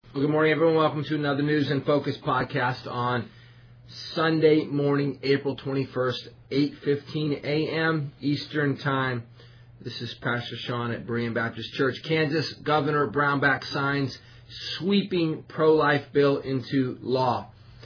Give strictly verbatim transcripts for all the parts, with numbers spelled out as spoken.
Well, good morning, everyone. Welcome to another News in Focus podcast on Sunday morning, April twenty-first, eight fifteen a.m. Eastern Time. This is Pastor Sean at Berean Baptist Church. Kansas Governor Brownback signs sweeping pro-life bill into law.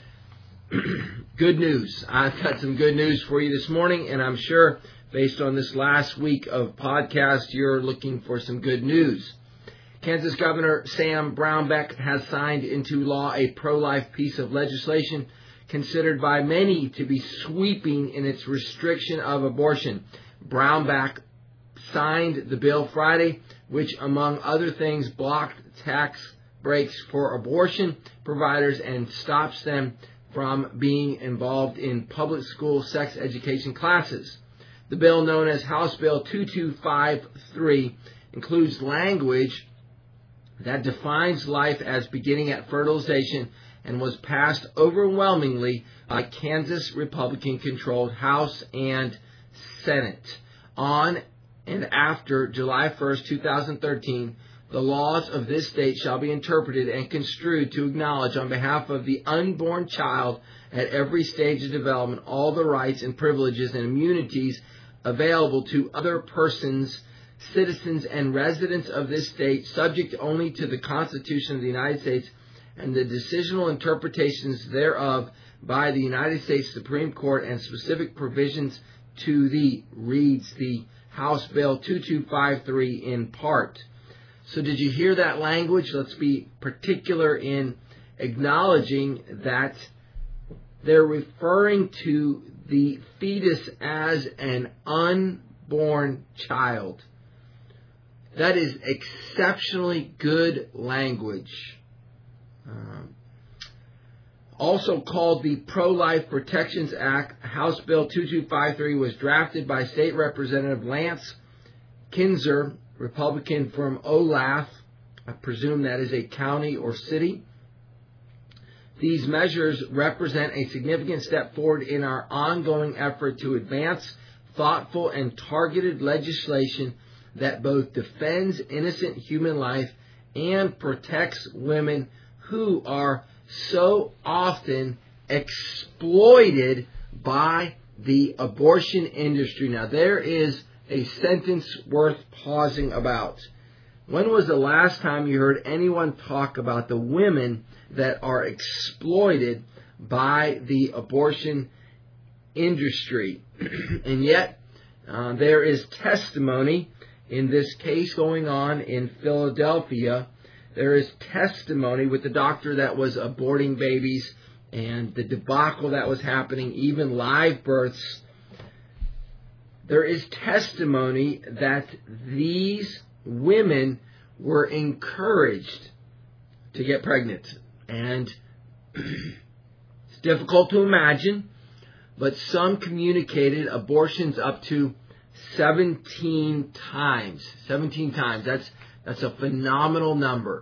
Good news. I've got some good news for you this morning, and I'm sure based on this last week of podcast, you're looking for some good news. Kansas Governor Sam Brownback has signed into law a pro-life piece of legislation considered by many to be sweeping in its restriction of abortion. Brownback signed the bill Friday, which, among other things, blocked tax breaks for abortion providers and stops them from being involved in public school sex education classes. The bill, known as House Bill two two five three, includes language that defines life as beginning at fertilization and was passed overwhelmingly by Kansas Republican-controlled House and Senate. On and after July first, twenty thirteen, the laws of this state shall be interpreted and construed to acknowledge on behalf of the unborn child at every stage of development all the rights and privileges and immunities available to other persons, citizens and residents of this state, subject only to the Constitution of the United States and the decisional interpretations thereof by the United States Supreme Court and specific provisions to the, reads the House Bill two two five three in part. So did you hear that language? Let's be particular in acknowledging that they're referring to the fetus as an unborn child. That is exceptionally good language. Um, also called the Pro-Life Protections Act, House Bill two two five three was drafted by State Representative Lance Kinzer, Republican from Olathe. I presume that is a county or city. These measures represent a significant step forward in our ongoing effort to advance thoughtful and targeted legislation that both defends innocent human life and protects women who are so often exploited by the abortion industry. Now, there is a sentence worth pausing about. When was the last time you heard anyone talk about the women that are exploited by the abortion industry? And yet, uh, there is testimony in this case going on in Philadelphia. There is testimony with the doctor that was aborting babies and the debacle that was happening, even live births. There is testimony that these women were encouraged to get pregnant. And it's difficult to imagine, but some communicated abortions up to seventeen times. seventeen times. That's that's a phenomenal number.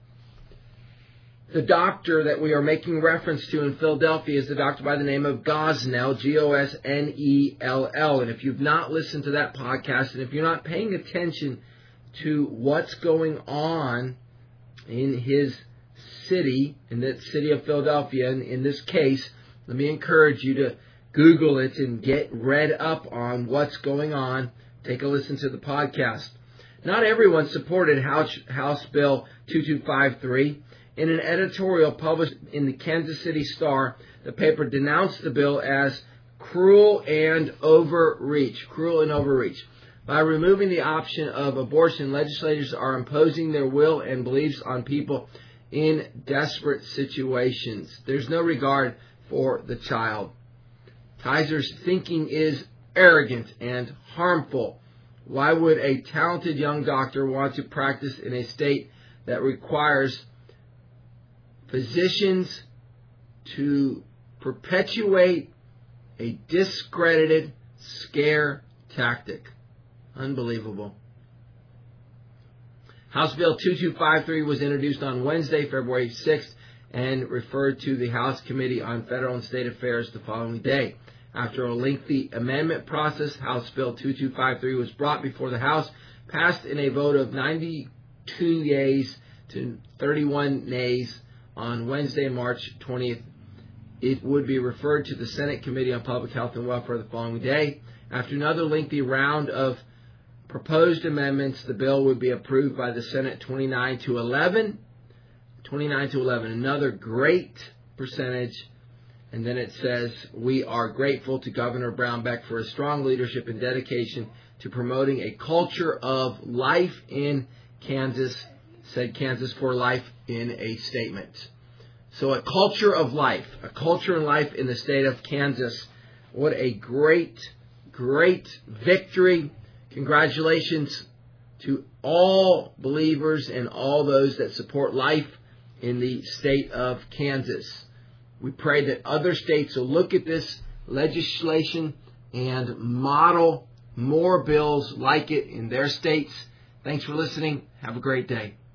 The doctor that we are making reference to in Philadelphia is the doctor by the name of Gosnell, G O S N E L L. And if you've not listened to that podcast, and if you're not paying attention to what's going on in his city, in the city of Philadelphia, in, in this case, let me encourage you to Google it and get read up on what's going on. Take a listen to the podcast. Not everyone supported House, House Bill two two five three. In an editorial published in the Kansas City Star, the paper denounced the bill as cruel and overreach. Cruel and overreach. By removing the option of abortion, legislators are imposing their will and beliefs on people in desperate situations. There's no regard for the child. Kaiser's thinking is arrogant and harmful. Why would a talented young doctor want to practice in a state that requires physicians to perpetuate a discredited scare tactic? Unbelievable. House Bill two two five three was introduced on Wednesday, February sixth, and referred to the House Committee on Federal and State Affairs the following day. After a lengthy amendment process, House Bill two two five three was brought before the House, passed in a vote of ninety-two yeas to thirty-one nays on Wednesday, March twentieth. It would be referred to the Senate Committee on Public Health and Welfare the following day. After another lengthy round of proposed amendments, the bill would be approved by the Senate twenty-nine to eleven. twenty-nine to eleven, another great percentage. And then it says, we are grateful to Governor Brownback for his strong leadership and dedication to promoting a culture of life in Kansas, said Kansas for Life in a statement. So a culture of life, a culture of life in the state of Kansas. What a great, great victory. Congratulations to all believers and all those that support life in the state of Kansas. We pray that other states will look at this legislation and model more bills like it in their states. Thanks for listening. Have a great day.